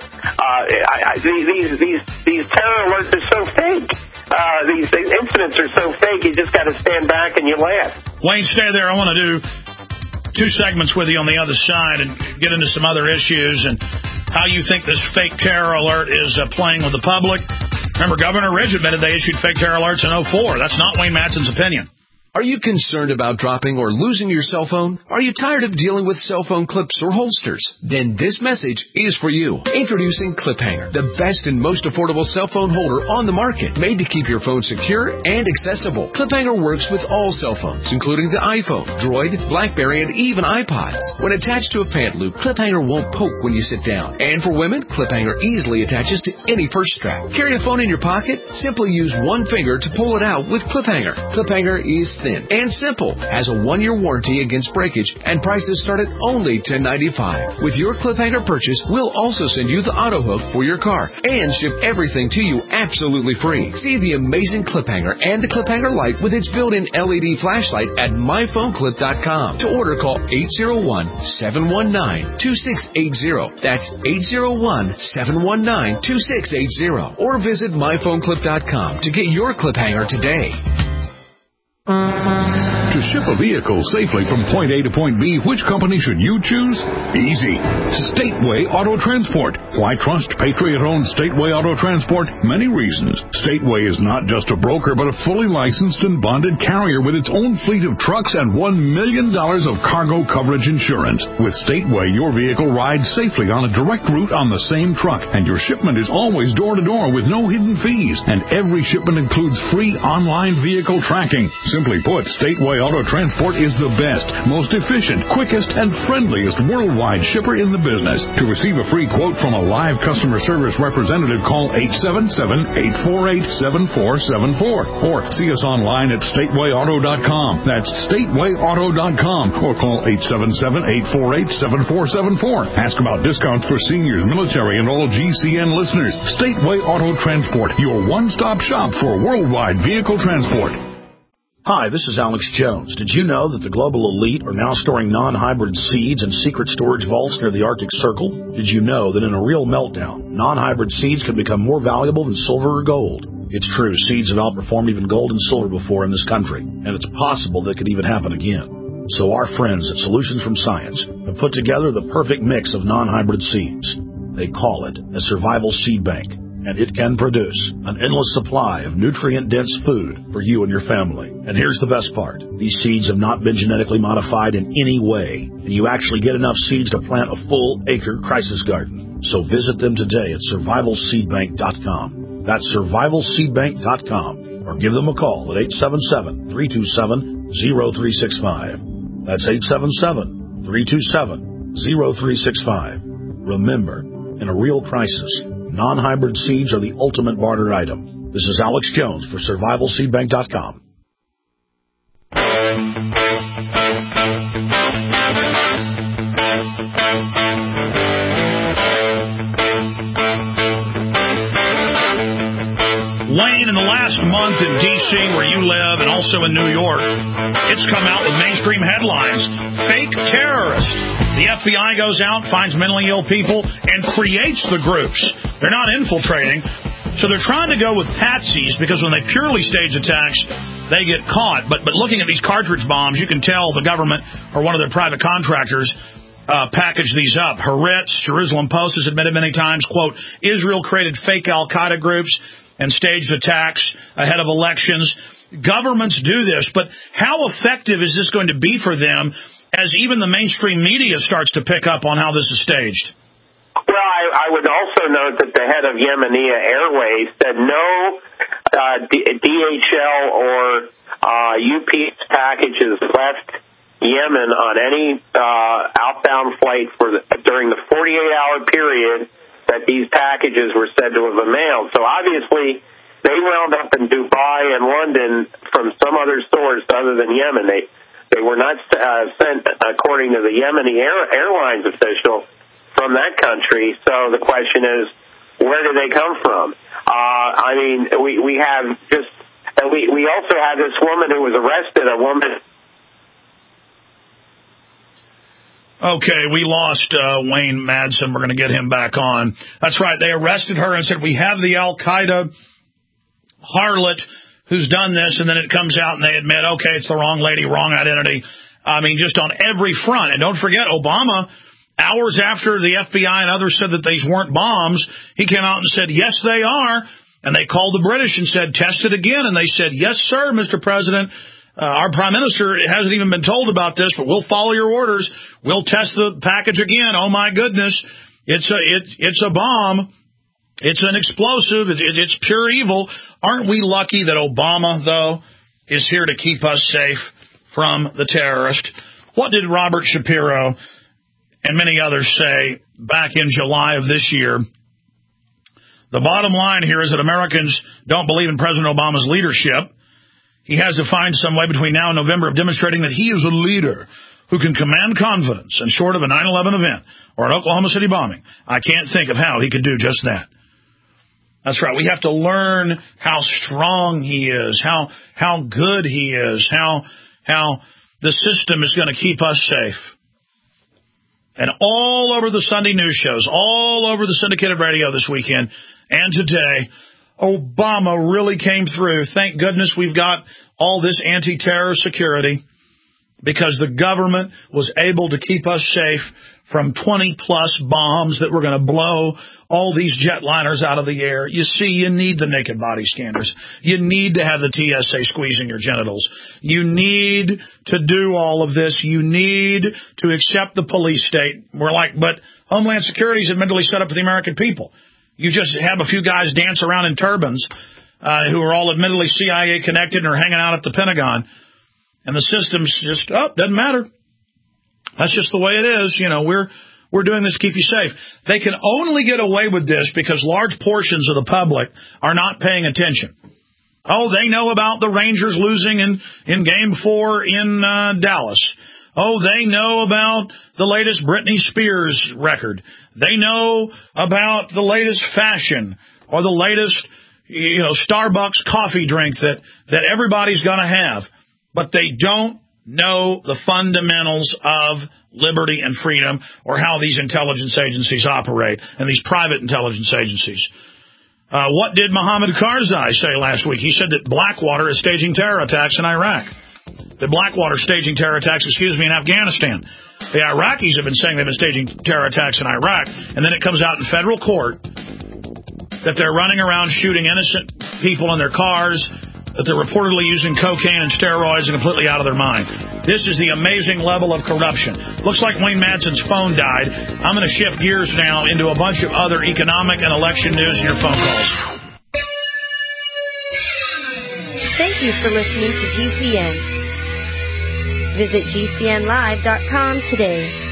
these terror alerts are so fake. These incidents are so fake, you just got to stand back and you laugh. Wayne, stay there. I want to do 2 segments with you on the other side and get into some other issues and how you think this fake terror alert is playing with the public. Remember, Governor Ridge admitted they issued fake terror alerts in 2004. That's not Wayne Matson's opinion. Are you concerned about dropping or losing your cell phone? Are you tired of dealing with cell phone clips or holsters? Then this message is for you. Introducing ClipHanger, the best and most affordable cell phone holder on the market, made to keep your phone secure and accessible. ClipHanger works with all cell phones, including the iPhone, Droid, BlackBerry, and even iPods. When attached to a pant loop, ClipHanger won't poke when you sit down. And for women, ClipHanger easily attaches to any purse strap. Carry a phone in your pocket? Simply use one finger to pull it out with ClipHanger. ClipHanger is thin and simple, has a 1-year warranty against breakage, and prices start at only $10.95. With your ClipHanger purchase, we'll also send you the auto hook for your car and ship everything to you absolutely free. See the amazing ClipHanger and the ClipHanger Lite with its built-in LED flashlight at myphoneclip.com. To order, call 801-719-2680. That's 801-719-2680. Or visit myphoneclip.com to get your ClipHanger today. To ship a vehicle safely from point A to point B, which company should you choose? Easy. Stateway Auto Transport. Why trust Patriot-owned Stateway Auto Transport? Many reasons. Stateway is not just a broker, but a fully licensed and bonded carrier with its own fleet of trucks and $1 million of cargo coverage insurance. With Stateway, your vehicle rides safely on a direct route on the same truck, and your shipment is always door-to-door with no hidden fees. And every shipment includes free online vehicle tracking. Simply put, Stateway Auto Transport is the best, most efficient, quickest, and friendliest worldwide shipper in the business. To receive a free quote from a live customer service representative, call 877-848-7474 or see us online at statewayauto.com. That's statewayauto.com or call 877-848-7474. Ask about discounts for seniors, military, and all GCN listeners. Stateway Auto Transport, your one-stop shop for worldwide vehicle transport. Hi, this is Alex Jones. Did you know that the global elite are now storing non-hybrid seeds in secret storage vaults near the Arctic Circle? Did you know that in a real meltdown, non-hybrid seeds can become more valuable than silver or gold? It's true, seeds have outperformed even gold and silver before in this country, and it's possible that could even happen again. So our friends at Solutions from Science have put together the perfect mix of non-hybrid seeds. They call it a survival seed bank, and it can produce an endless supply of nutrient-dense food for you and your family. And here's the best part. These seeds have not been genetically modified in any way, and you actually get enough seeds to plant a full-acre crisis garden. So visit them today at survivalseedbank.com. That's survivalseedbank.com. Or give them a call at 877-327-0365. That's 877-327-0365. Remember, in a real crisis, non-hybrid seeds are the ultimate barter item. This is Alex Jones for survivalseedbank.com. Wayne in the last month in D.C., where you live, and also in New York, it's come out with mainstream headlines. Fake terrorist. The FBI goes out, finds mentally ill people, and creates the groups. They're not infiltrating. So they're trying to go with patsies, because when they purely stage attacks, they get caught. But looking at these cartridge bombs, you can tell the government or one of their private contractors package these up. Haaretz, Jerusalem Post has admitted many times, quote, Israel created fake al-Qaeda groups and staged attacks ahead of elections. Governments do this, but how effective is this going to be for them as even the mainstream media starts to pick up on how this is staged? Well, I would also note that the head of Yemenia Airways said no DHL or UPS packages left Yemen on any outbound flight during the 48-hour period that these packages were said to have been mailed. So obviously, they wound up in Dubai and London from some other source other than Yemen. They were not sent, according to the Yemeni Airlines official, from that country. So the question is, where do they come from? I mean, we have just, we also had this woman who was arrested, a woman. Okay, we lost Wayne Madsen. We're going to get him back on. That's right. They arrested her and said, we have the al-Qaeda harlot who's done this, and then it comes out and they admit, okay, it's the wrong lady, wrong identity. I mean, just on every front. And don't forget, Obama, hours after the FBI and others said that these weren't bombs, he came out and said, yes, they are. And they called the British and said, test it again. And they said, yes, sir, Mr. President. Our prime minister hasn't even been told about this, but we'll follow your orders. We'll test the package again. Oh, my goodness. It's a bomb. It's an explosive. It's pure evil. Aren't we lucky that Obama, though, is here to keep us safe from the terrorist? What did Robert Shapiro and many others say back in July of this year? The bottom line here is that Americans don't believe in President Obama's leadership. He has to find some way between now and November of demonstrating that he is a leader who can command confidence, and short of a 9/11 event or an Oklahoma City bombing, I can't think of how he could do just that. That's right. We have to learn how strong he is, how good he is, how the system is going to keep us safe. And all over the Sunday news shows, all over the syndicated radio this weekend and today, Obama really came through. Thank goodness we've got all this anti-terror security, because the government was able to keep us safe from 20-plus bombs that were going to blow all these jetliners out of the air. You see, you need the naked body scanners. You need to have the TSA squeezing your genitals. You need to do all of this. You need to accept the police state. We're like, but Homeland Security is admittedly set up for the American people. You just have a few guys dance around in turbans who are all admittedly CIA connected and are hanging out at the Pentagon. And the system's just, doesn't matter. That's just the way it is. You know, we're doing this to keep you safe. They can only get away with this because large portions of the public are not paying attention. Oh, they know about the Rangers losing in Game 4 in Dallas. Oh, they know about the latest Britney Spears record. They know about the latest fashion or the latest, Starbucks coffee drink that everybody's going to have. But they don't know the fundamentals of liberty and freedom, or how these intelligence agencies operate, and these private intelligence agencies. What did Mohammed Karzai say last week? He said that Blackwater is staging terror attacks in Iraq. That Blackwater is staging terror attacks, in Afghanistan. The Iraqis have been saying they've been staging terror attacks in Iraq, and then it comes out in federal court that they're running around shooting innocent people in their cars, that they're reportedly using cocaine and steroids and completely out of their mind. This is the amazing level of corruption. Looks like Wayne Madsen's phone died. I'm going to shift gears now into a bunch of other economic and election news and your phone calls. Thank you for listening to GCN. Visit GCNlive.com today.